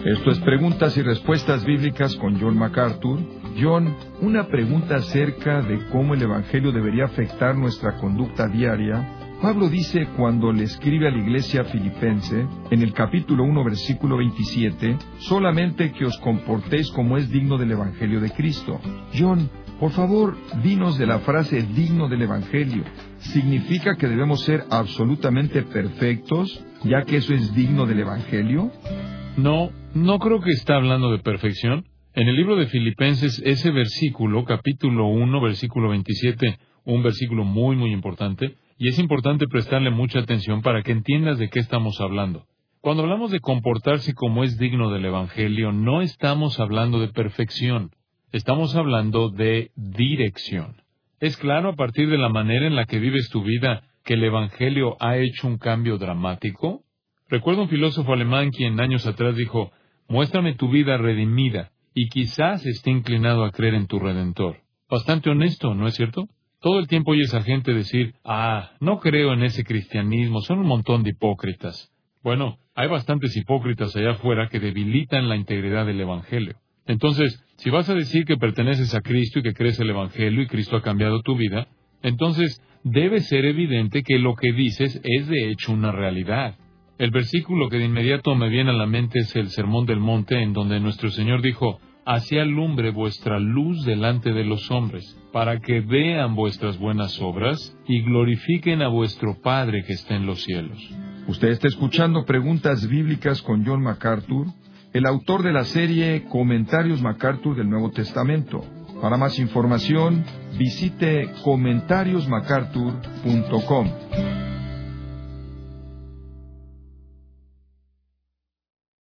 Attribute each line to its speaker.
Speaker 1: Esto es Preguntas y Respuestas Bíblicas con John MacArthur. John, una pregunta acerca de cómo el Evangelio debería afectar nuestra conducta diaria. Pablo dice cuando le escribe a la iglesia filipense, en el capítulo 1, versículo 27, solamente que os comportéis como es digno del Evangelio de Cristo. John, por favor, dinos de la frase digno del Evangelio. ¿Significa que debemos ser absolutamente perfectos, ya que eso es digno del Evangelio?
Speaker 2: No creo que está hablando de perfección. En el libro de Filipenses, ese versículo, capítulo 1, versículo 27, un versículo muy, muy importante, y es importante prestarle mucha atención para que entiendas de qué estamos hablando. Cuando hablamos de comportarse como es digno del Evangelio, no estamos hablando de perfección, estamos hablando de dirección. Es claro, a partir de la manera en la que vives tu vida, que el Evangelio ha hecho un cambio dramático. Recuerdo un filósofo alemán quien años atrás dijo, muéstrame tu vida redimida, y quizás esté inclinado a creer en tu Redentor. Bastante honesto, ¿no es cierto? Todo el tiempo oyes a gente decir, no creo en ese cristianismo, son un montón de hipócritas. Bueno, hay bastantes hipócritas allá afuera que debilitan la integridad del Evangelio. Entonces, si vas a decir que perteneces a Cristo y que crees el Evangelio y Cristo ha cambiado tu vida, entonces debe ser evidente que lo que dices es de hecho una realidad. El versículo que de inmediato me viene a la mente es el Sermón del Monte, en donde nuestro Señor dijo, «Así alumbre vuestra luz delante de los hombres, para que vean vuestras buenas obras y glorifiquen a vuestro Padre que está en los cielos».
Speaker 1: Usted está escuchando Preguntas Bíblicas con John MacArthur, el autor de la serie Comentarios MacArthur del Nuevo Testamento. Para más información, visite comentariosmacarthur.com.